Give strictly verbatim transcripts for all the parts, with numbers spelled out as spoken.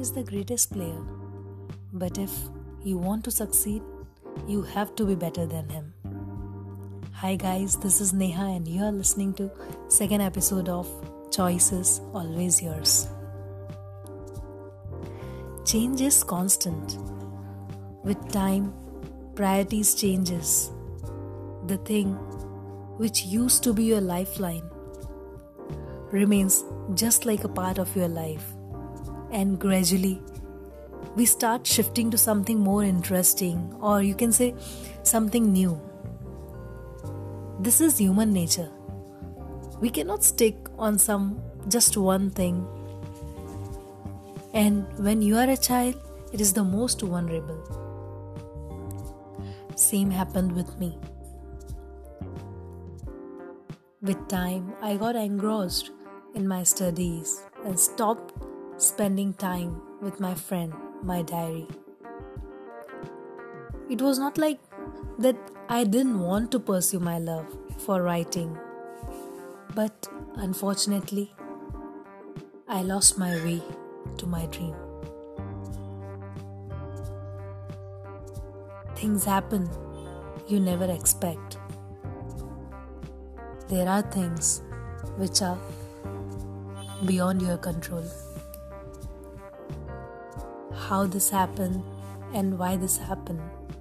is the greatest player. But if you want to succeed, you have to be better than him. Hi guys, this is Neha and you are listening to second episode of Choices Always Yours. Change is constant. With time, priorities changes. The thing which used to be your lifeline remains just like a part of your life, and gradually we start shifting to something more interesting, or you can say something new. This is human nature. We cannot stick on some just one thing, and when you are a child, it is the most vulnerable. Same happened with me. With time, I got engrossed in my studies and stopped spending time with my friend, my diary. It was not like that I didn't want to pursue my love for writing, but unfortunately, I lost my way to my dream. Things happen you never expect. There are things which are beyond your control. How this happened and why this happened.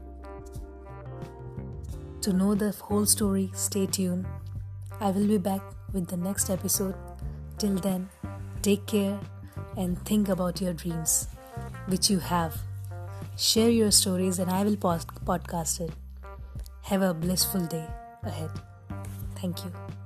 To know the whole story, stay tuned. I will be back with the next episode. Till then, take care and think about your dreams, which you have. Share your stories and I will post- podcast it. Have a blissful day ahead. Thank you.